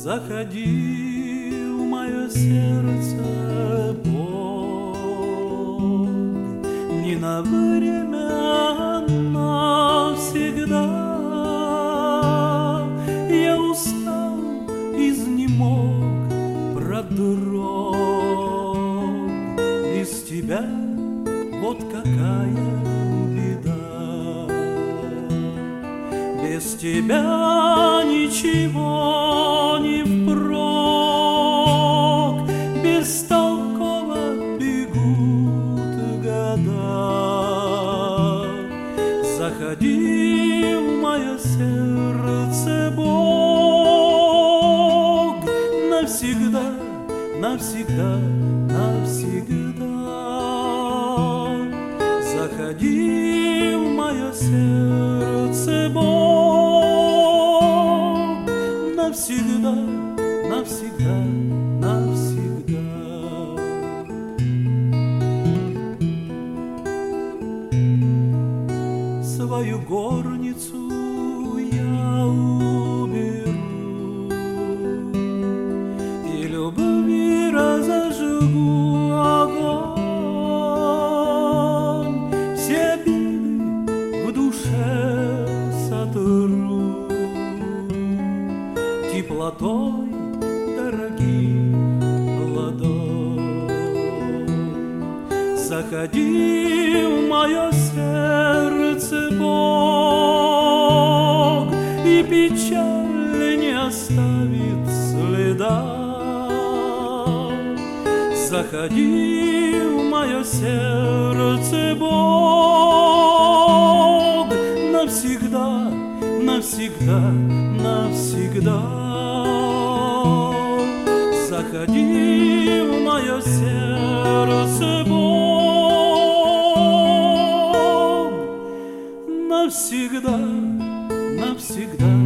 Заходи в мое сердце, Бог, не на время, а навсегда. Я устал, изнемог, продрог. Без тебя вот какая беда. Без тебя ничего не впрок, бестолково бегут года. Заходи в мое сердце, Бог, навсегда, навсегда, навсегда. Заходи в мое сердце, Бог, навсегда, навсегда, навсегда. Свою горницу я уберу и любви разожгу огонь. Все беды в душе сотру теплотой дорогих ладонь. Заходи в мое сердце, Бог, и печаль не оставит следа. Заходи в мое сердце, Бог, навсегда, навсегда, навсегда. Заходи в мое сердце, Бог, навсегда, навсегда.